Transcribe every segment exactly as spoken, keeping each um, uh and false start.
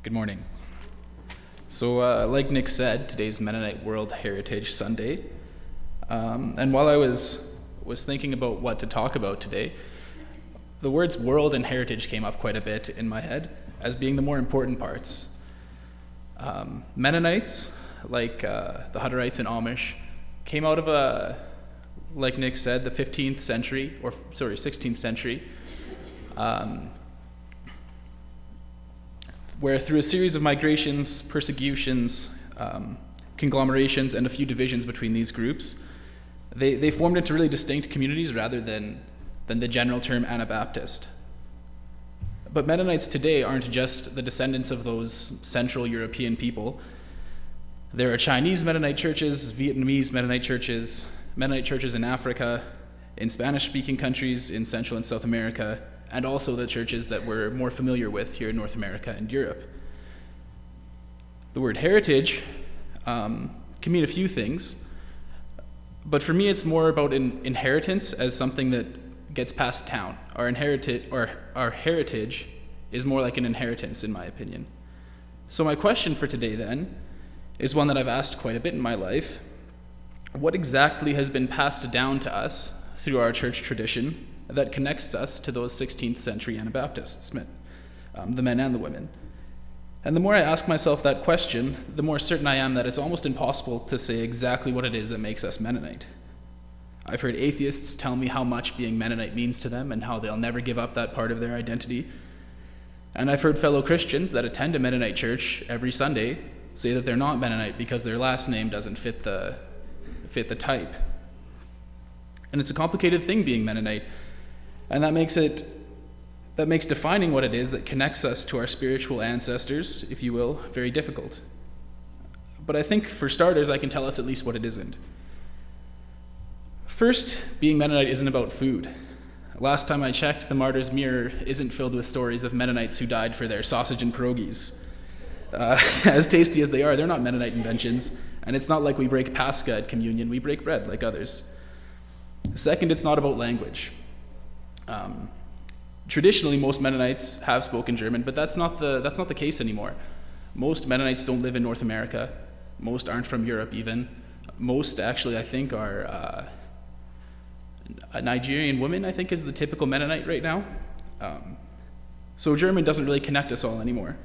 Good morning. So, uh, like Nick said, today's Mennonite World Heritage Sunday. Um, and while I was was thinking about what to talk about today, the words world and heritage came up quite a bit in my head as being the more important parts. Um, Mennonites, like uh, the Hutterites and Amish, came out of a, like Nick said, the fifteenth century, or sorry, sixteenth century, um, where through a series of migrations, persecutions, um, conglomerations, and a few divisions between these groups, they, they formed into really distinct communities rather than, than the general term Anabaptist. But Mennonites today aren't just the descendants of those Central European people. There are Chinese Mennonite churches, Vietnamese Mennonite churches, Mennonite churches in Africa, in Spanish-speaking countries in Central and South America, and also the churches that we're more familiar with here in North America and Europe. The word heritage um, can mean a few things, but for me it's more about an inheritance as something that gets passed down. Our, inherited, or our heritage is more like an inheritance, in my opinion. So my question for today, then, is one that I've asked quite a bit in my life. What exactly has been passed down to us through our church tradition that connects us to those sixteenth century Anabaptists, um, the men and the women? And the more I ask myself that question, the more certain I am that it's almost impossible to say exactly what it is that makes us Mennonite. I've heard atheists tell me how much being Mennonite means to them and how they'll never give up that part of their identity. And I've heard fellow Christians that attend a Mennonite church every Sunday say that they're not Mennonite because their last name doesn't fit the, fit the type. And it's a complicated thing being Mennonite. And that makes it, that makes defining what it is that connects us to our spiritual ancestors, if you will, very difficult. But I think for starters, I can tell us at least what it isn't. First, being Mennonite isn't about food. Last time I checked, the Martyr's Mirror isn't filled with stories of Mennonites who died for their sausage and pierogies. Uh, as tasty as they are, they're not Mennonite inventions, and it's not like we break Pascha at communion, we break bread like others. Second, it's not about language. Um, traditionally, most Mennonites have spoken German, but that's not the that's not the case anymore. Most Mennonites don't live in North America. Most aren't from Europe, even. Most, actually, I think, are uh, a Nigerian woman, I think, is the typical Mennonite right now. Um, so German doesn't really connect us all anymore.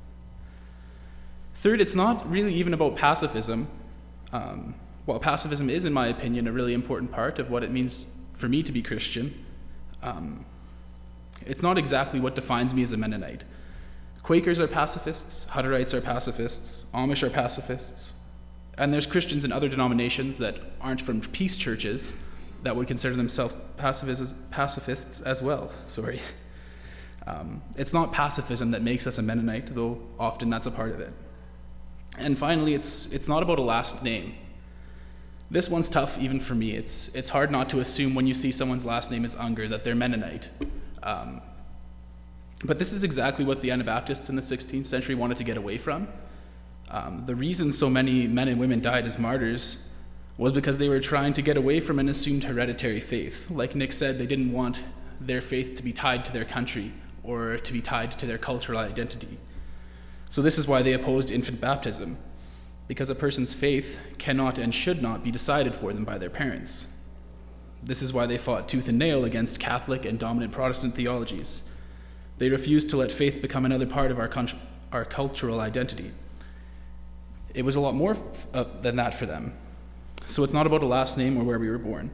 Third, it's not really even about pacifism. Um, while pacifism is, in my opinion, a really important part of what it means for me to be Christian, Um, it's not exactly what defines me as a Mennonite. Quakers are pacifists, Hutterites are pacifists, Amish are pacifists, and there's Christians in other denominations that aren't from peace churches that would consider themselves pacifists, pacifists as well. Sorry. Um, it's not pacifism that makes us a Mennonite, though often that's a part of it. And finally, it's it's not about a last name. This one's tough even for me. It's it's hard not to assume when you see someone's last name is Unger that they're Mennonite. Um, but this is exactly what the Anabaptists in the sixteenth century wanted to get away from. Um, the reason so many men and women died as martyrs was because they were trying to get away from an assumed hereditary faith. Like Nick said, they didn't want their faith to be tied to their country or to be tied to their cultural identity. So this is why they opposed infant baptism, because a person's faith cannot and should not be decided for them by their parents. This is why they fought tooth and nail against Catholic and dominant Protestant theologies. They refused to let faith become another part of our, con- our cultural identity. It was a lot more f- uh, than that for them. So it's not about a last name or where we were born.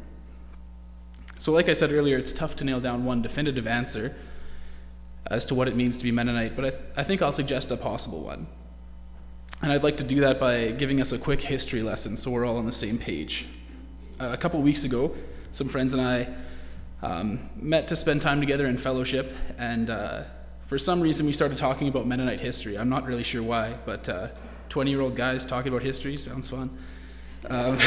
So like I said earlier, it's tough to nail down one definitive answer as to what it means to be Mennonite, but I, th- I think I'll suggest a possible one. And I'd like to do that by giving us a quick history lesson so we're all on the same page. Uh, a couple weeks ago, some friends and I um, met to spend time together in fellowship, and uh, for some reason we started talking about Mennonite history. I'm not really sure why, but uh, twenty-year-old guys talking about history sounds fun. Um,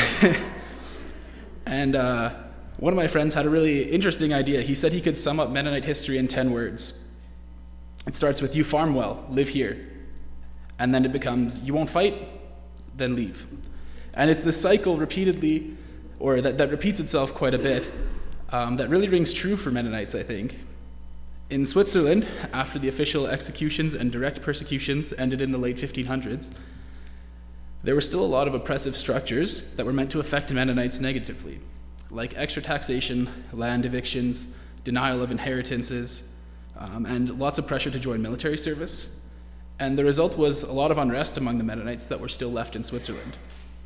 and uh, one of my friends had a really interesting idea. He said he could sum up Mennonite history in ten words. It starts with, you farm well, live here. And then it becomes, you won't fight, then leave. And it's this cycle repeatedly, or that, that repeats itself quite a bit, um, that really rings true for Mennonites, I think. In Switzerland, after the official executions and direct persecutions ended in the late fifteen hundreds, there were still a lot of oppressive structures that were meant to affect Mennonites negatively, like extra taxation, land evictions, denial of inheritances, um, and lots of pressure to join military service. And the result was a lot of unrest among the Mennonites that were still left in Switzerland.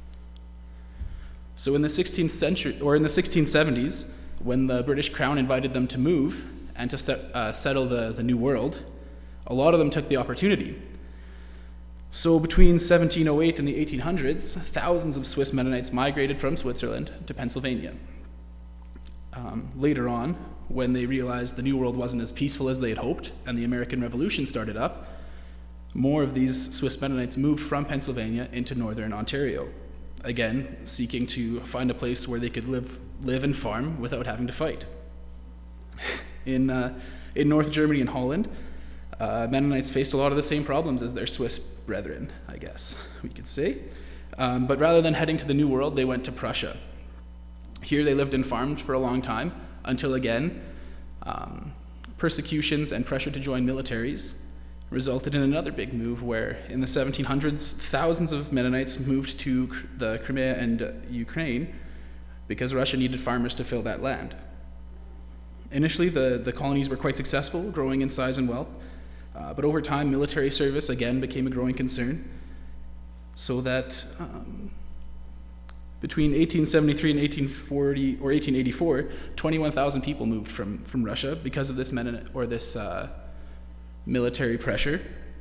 So in the sixteenth century, or in the sixteen seventies, when the British Crown invited them to move and to set, uh, settle the, the New World, a lot of them took the opportunity. So between seventeen oh eight and the eighteen hundreds, thousands of Swiss Mennonites migrated from Switzerland to Pennsylvania. Um, later on, when they realized the New World wasn't as peaceful as they had hoped and the American Revolution started up, more of these Swiss Mennonites moved from Pennsylvania into northern Ontario, again, seeking to find a place where they could live, live and farm without having to fight. In, uh, in North Germany and Holland, uh, Mennonites faced a lot of the same problems as their Swiss brethren, I guess we could say. Um, but rather than heading to the New World, they went to Prussia. Here they lived and farmed for a long time, until again, um, persecutions and pressure to join militaries resulted in another big move where, in the seventeen hundreds, thousands of Mennonites moved to the Crimea and uh, Ukraine because Russia needed farmers to fill that land. Initially, the, the colonies were quite successful, growing in size and wealth, uh, but over time, military service again became a growing concern, so that um, between eighteen seventy-three and eighteen forty or eighteen eighty-four, twenty-one thousand people moved from, from Russia because of this Mennonite or this uh, military pressure.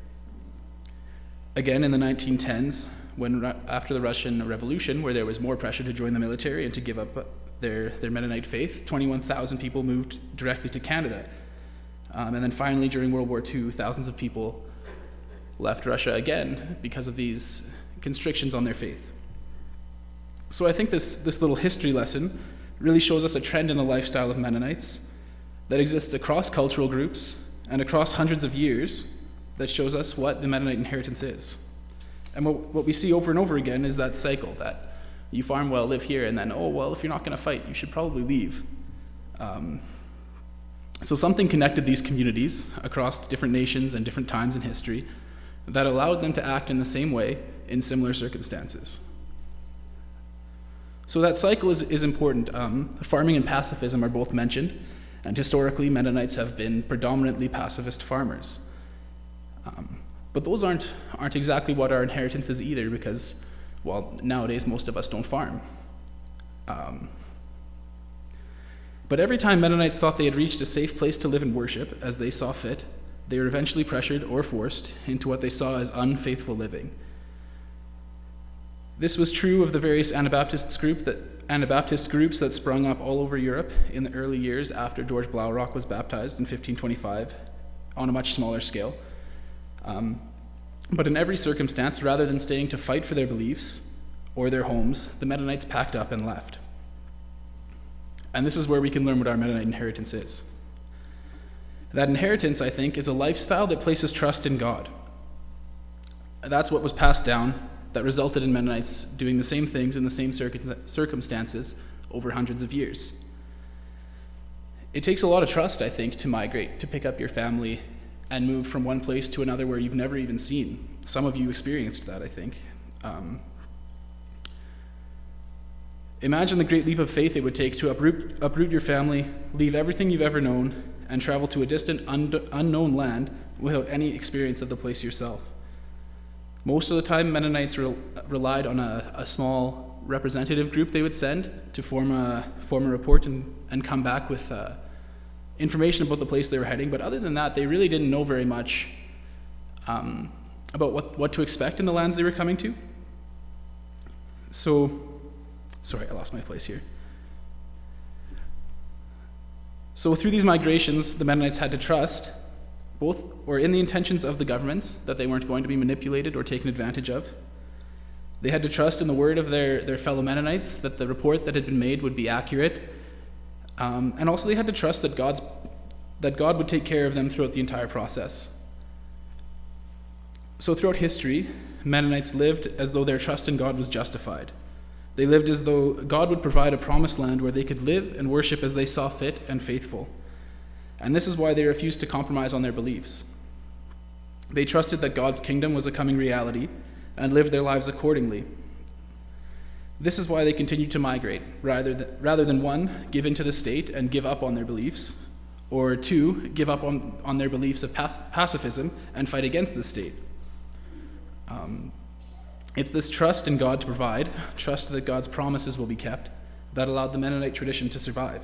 Again, in the nineteen tens, when after the Russian Revolution, where there was more pressure to join the military and to give up their, their Mennonite faith, twenty-one thousand people moved directly to Canada. Um, and then finally, during World War Two, thousands of people left Russia again because of these constrictions on their faith. So I think this, this little history lesson really shows us a trend in the lifestyle of Mennonites that exists across cultural groups and across hundreds of years that shows us what the Mennonite inheritance is. And what, what we see over and over again is that cycle, that you farm well, live here, and then, oh, well, if you're not going to fight, you should probably leave. Um, so something connected these communities across different nations and different times in history that allowed them to act in the same way in similar circumstances. So that cycle is, is important. Um, farming and pacifism are both mentioned, and historically, Mennonites have been predominantly pacifist farmers. Um, but those aren't, aren't exactly what our inheritance is either, because, well, nowadays most of us don't farm. Um, but every time Mennonites thought they had reached a safe place to live and worship as they saw fit, they were eventually pressured or forced into what they saw as unfaithful living. This was true of the various Anabaptist, group that, Anabaptist groups that sprung up all over Europe in the early years after George Blaurock was baptized in fifteen twenty-five, on a much smaller scale. Um, but in every circumstance, rather than staying to fight for their beliefs or their homes, the Mennonites packed up and left. And this is where we can learn what our Mennonite inheritance is. That inheritance, I think, is a lifestyle that places trust in God. That's what was passed down that resulted in Mennonites doing the same things in the same circumstances over hundreds of years. It takes a lot of trust, I think, to migrate, to pick up your family and move from one place to another where you've never even seen. Some of you experienced that, I think. Um, imagine the great leap of faith it would take to uproot, uproot your family, leave everything you've ever known, and travel to a distant, un- unknown land without any experience of the place yourself. Most of the time, Mennonites re- relied on a, a small representative group they would send to form a, form a report and, and come back with uh, information about the place they were heading. But other than that, they really didn't know very much um, about what, what to expect in the lands they were coming to. So, sorry, I lost my place here. So through these migrations, the Mennonites had to trust both or in the intentions of the governments, that they weren't going to be manipulated or taken advantage of. They had to trust in the word of their, their fellow Mennonites, that the report that had been made would be accurate. Um, and also they had to trust that, God's, that God would take care of them throughout the entire process. So throughout history, Mennonites lived as though their trust in God was justified. They lived as though God would provide a promised land where they could live and worship as they saw fit and faithful. And this is why they refused to compromise on their beliefs. They trusted that God's kingdom was a coming reality and lived their lives accordingly. This is why they continued to migrate, rather than, rather than one, give in to the state and give up on their beliefs, or two, give up on, on their beliefs of pacifism and fight against the state. Um, it's this trust in God to provide, trust that God's promises will be kept, that allowed the Mennonite tradition to survive.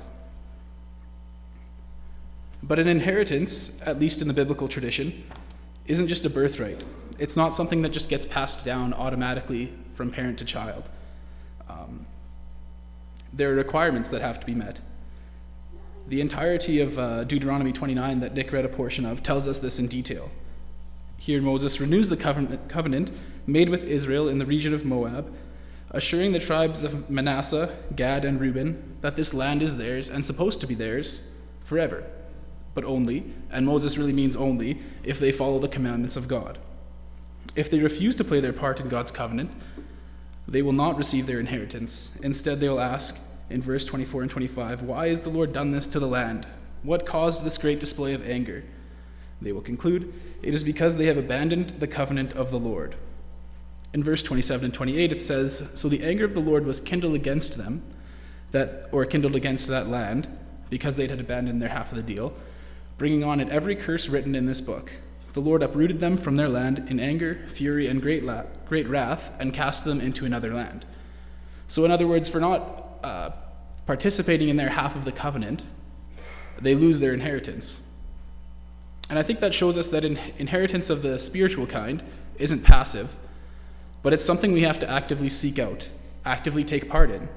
But an inheritance, at least in the biblical tradition, isn't just a birthright. It's not something that just gets passed down automatically from parent to child. Um, there are requirements that have to be met. The entirety of uh, Deuteronomy twenty-nine that Nick read a portion of tells us this in detail. Here Moses renews the covenant, covenant made with Israel in the region of Moab, assuring the tribes of Manasseh, Gad, and Reuben that this land is theirs and supposed to be theirs forever, but only, and Moses really means only, if they follow the commandments of God. If they refuse to play their part in God's covenant, they will not receive their inheritance. Instead, they will ask, in verse twenty-four and twenty-five, "Why has the Lord done this to the land? What caused this great display of anger?" They will conclude, "It is because they have abandoned the covenant of the Lord." In verse twenty-seven and twenty-eight, it says, "So the anger of the Lord was kindled against them, that or kindled against that land, because they had abandoned their half of the deal, bringing on it every curse written in this book. The Lord uprooted them from their land in anger, fury, and great la- great wrath, and cast them into another land." So in other words, for not uh, participating in their half of the covenant, they lose their inheritance. And I think that shows us that in- inheritance of the spiritual kind isn't passive, but it's something we have to actively seek out, actively take part in.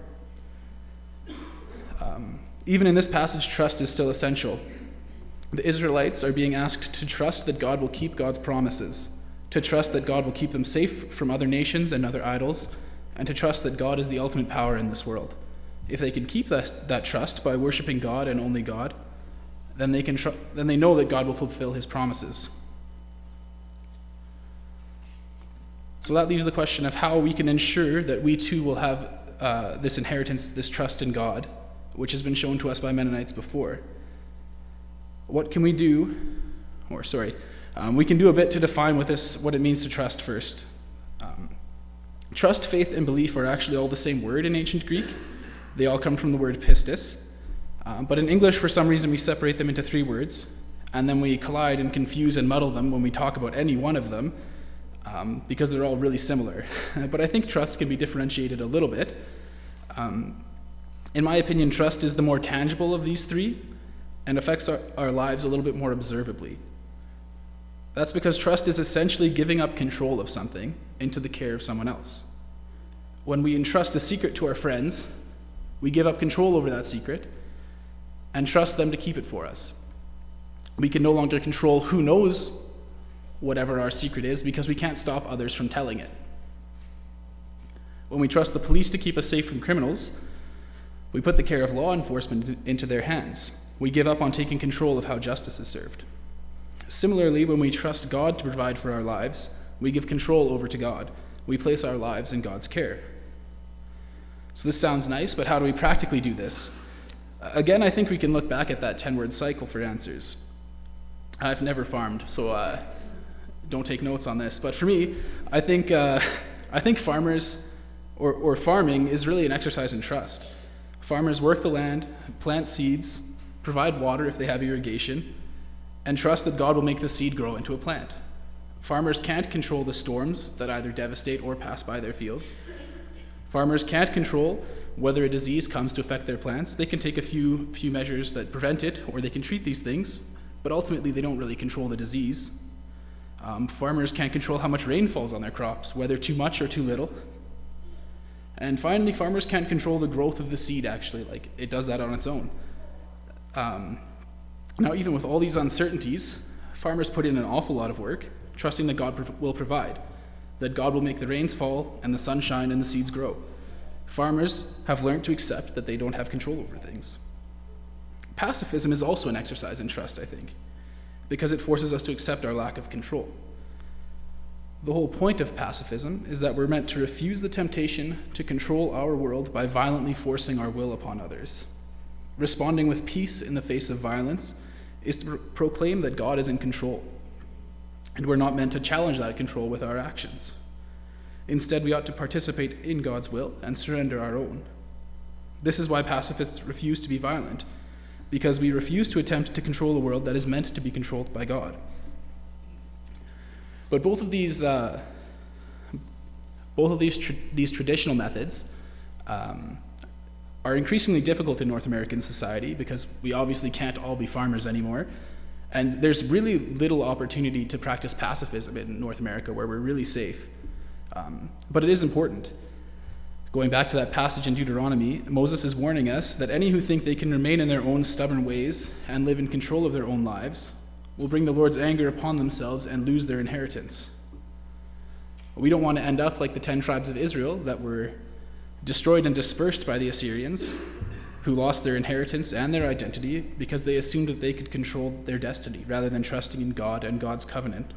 Um, even in this passage, trust is still essential. The Israelites are being asked to trust that God will keep God's promises, to trust that God will keep them safe from other nations and other idols, and to trust that God is the ultimate power in this world. If they can keep that, that trust by worshiping God and only God, then they can tr- then they know that God will fulfill his promises. So that leaves the question of how we can ensure that we too will have uh, this inheritance, this trust in God, which has been shown to us by Mennonites before. What can we do, or sorry, um, we can do a bit to define what this, what it means to trust first. Um, trust, faith, and belief are actually all the same word in ancient Greek. They all come from the word pistis. Um, but in English, for some reason, we separate them into three words, and then we collide and confuse and muddle them when we talk about any one of them, um, because they're all really similar. But I think trust can be differentiated a little bit. Um, in my opinion, trust is the more tangible of these three, and affects our, our lives a little bit more observably. That's because trust is essentially giving up control of something into the care of someone else. When we entrust a secret to our friends, we give up control over that secret and trust them to keep it for us. We can no longer control who knows whatever our secret is because we can't stop others from telling it. When we trust the police to keep us safe from criminals, we put the care of law enforcement into their hands. We give up on taking control of how justice is served. Similarly, when we trust God to provide for our lives, we give control over to God. We place our lives in God's care. So this sounds nice, but how do we practically do this? Again, I think we can look back at that ten-word cycle for answers. I've never farmed, so uh, don't take notes on this. But for me, I think uh, I think farmers or, or farming is really an exercise in trust. Farmers work the land, plant seeds, provide water if they have irrigation, and trust that God will make the seed grow into a plant. Farmers can't control the storms that either devastate or pass by their fields. Farmers can't control whether a disease comes to affect their plants. They can take a few few measures that prevent it, or they can treat these things, but ultimately they don't really control the disease. Um, farmers can't control how much rain falls on their crops, whether too much or too little. And finally, farmers can't control the growth of the seed, actually. Like, it does that on its own. Um, now, even with all these uncertainties, farmers put in an awful lot of work, trusting that God prov- will provide, that God will make the rains fall and the sun shine and the seeds grow. Farmers have learned to accept that they don't have control over things. Pacifism is also an exercise in trust, I think, because it forces us to accept our lack of control. The whole point of pacifism is that we're meant to refuse the temptation to control our world by violently forcing our will upon others. Responding with peace in the face of violence is to proclaim that God is in control, and we're not meant to challenge that control with our actions. Instead, we ought to participate in God's will and surrender our own. This is why pacifists refuse to be violent, because we refuse to attempt to control a world that is meant to be controlled by God. But both of these, uh, both of these tra- these traditional methods um, are increasingly difficult in North American society because we obviously can't all be farmers anymore. And there's really little opportunity to practice pacifism in North America where we're really safe. Um, but it is important. Going back to that passage in Deuteronomy, Moses is warning us that any who think they can remain in their own stubborn ways and live in control of their own lives will bring the Lord's anger upon themselves and lose their inheritance. We don't want to end up like the ten tribes of Israel that were destroyed and dispersed by the Assyrians, who lost their inheritance and their identity because they assumed that they could control their destiny rather than trusting in God and God's covenant.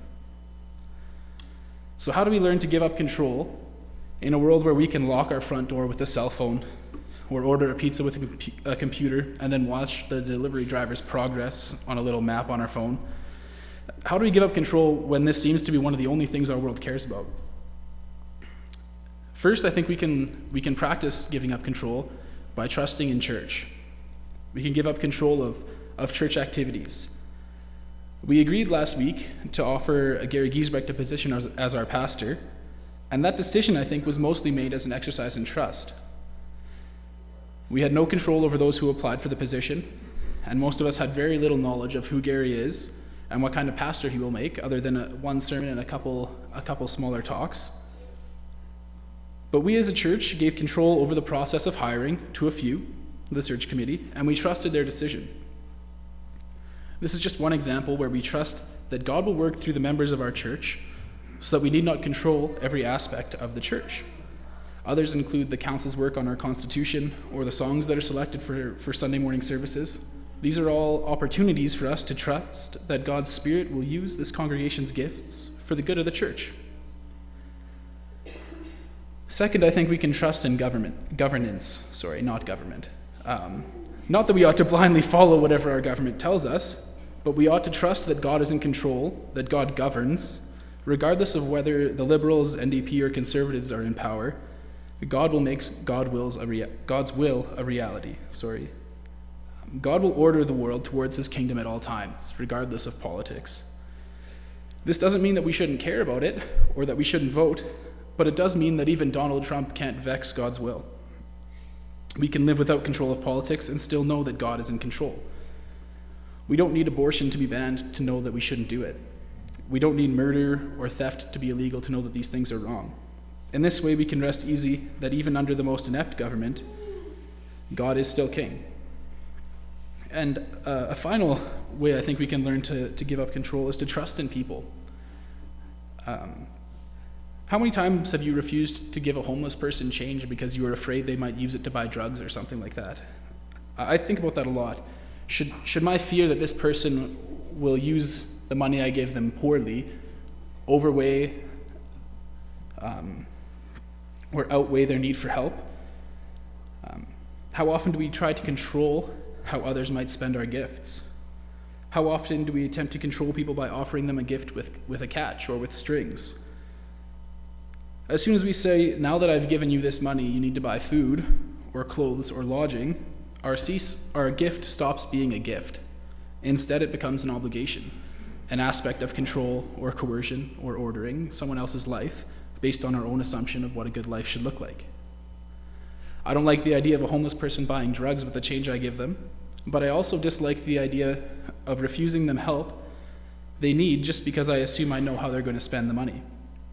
So how do we learn to give up control in a world where we can lock our front door with a cell phone or order a pizza with a, compu- a computer and then watch the delivery driver's progress on a little map on our phone? How do we give up control when this seems to be one of the only things our world cares about? First, I think we can we can practice giving up control by trusting in church. We can give up control of, of church activities. We agreed last week to offer Gary Giesbrecht a position as, as our pastor, and that decision, I think, was mostly made as an exercise in trust. We had no control over those who applied for the position, and most of us had very little knowledge of who Gary is and what kind of pastor he will make, other than a, one sermon and a couple a couple smaller talks. But we as a church gave control over the process of hiring to a few, the search committee, and we trusted their decision. This is just one example where we trust that God will work through the members of our church so that we need not control every aspect of the church. Others include the council's work on our constitution or the songs that are selected for, for Sunday morning services. These are all opportunities for us to trust that God's Spirit will use this congregation's gifts for the good of the church. Second, I think we can trust in government, governance, sorry, not government. Um, not that we ought to blindly follow whatever our government tells us, but we ought to trust that God is in control, that God governs, regardless of whether the Liberals, N D P, or Conservatives are in power. God will make God wills a rea- God's will a reality. Sorry. God will order the world towards his kingdom at all times, regardless of politics. This doesn't mean that we shouldn't care about it or that we shouldn't vote, but it does mean that even Donald Trump can't vex God's will. We can live without control of politics and still know that God is in control. We don't need abortion to be banned to know that we shouldn't do it. We don't need murder or theft to be illegal to know that these things are wrong. In this way, we can rest easy that even under the most inept government, God is still king. And uh, a final way I think we can learn to, to give up control is to trust in people. Um, how many times have you refused to give a homeless person change because you were afraid they might use it to buy drugs or something like that? I think about that a lot. Should, should my fear that this person will use the money I give them poorly overweigh um, or outweigh their need for help? Um, how often do we try to control how others might spend our gifts? How often do we attempt to control people by offering them a gift with, with a catch or with strings? As soon as we say, now that I've given you this money, you need to buy food or clothes or lodging, our, cease, our gift stops being a gift. Instead, it becomes an obligation, an aspect of control or coercion or ordering someone else's life based on our own assumption of what a good life should look like. I don't like the idea of a homeless person buying drugs with the change I give them, but I also dislike the idea of refusing them help they need just because I assume I know how they're going to spend the money.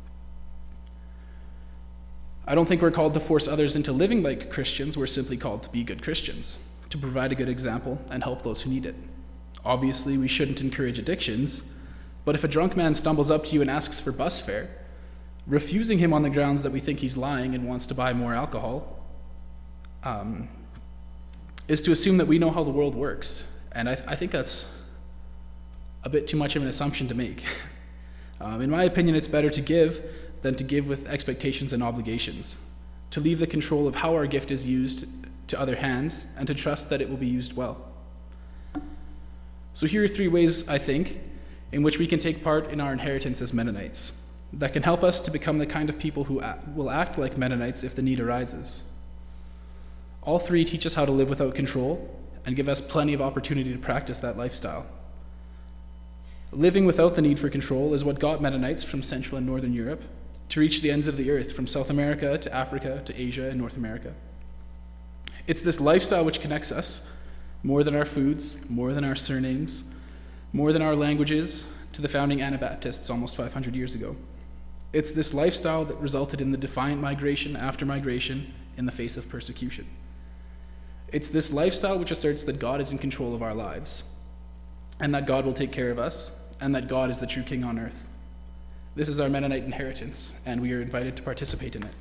I don't think we're called to force others into living like Christians. We're simply called to be good Christians, to provide a good example and help those who need it. Obviously, we shouldn't encourage addictions, but if a drunk man stumbles up to you and asks for bus fare, refusing him on the grounds that we think he's lying and wants to buy more alcohol um, is to assume that we know how the world works. And I, th- I think that's a bit too much of an assumption to make. um, in my opinion, it's better to give than to give with expectations and obligations, to leave the control of how our gift is used to other hands, and to trust that it will be used well. So here are three ways, I think, in which we can take part in our inheritance as Mennonites that can help us to become the kind of people who act, will act like Mennonites if the need arises. All three teach us how to live without control and give us plenty of opportunity to practice that lifestyle. Living without the need for control is what got Mennonites from Central and Northern Europe to reach the ends of the earth, from South America to Africa to Asia and North America. It's this lifestyle which connects us more than our foods, more than our surnames, more than our languages, to the founding Anabaptists almost five hundred years ago. It's this lifestyle that resulted in the defiant migration after migration in the face of persecution. It's this lifestyle which asserts that God is in control of our lives, and that God will take care of us, and that God is the true King on earth. This is our Mennonite inheritance, and we are invited to participate in it.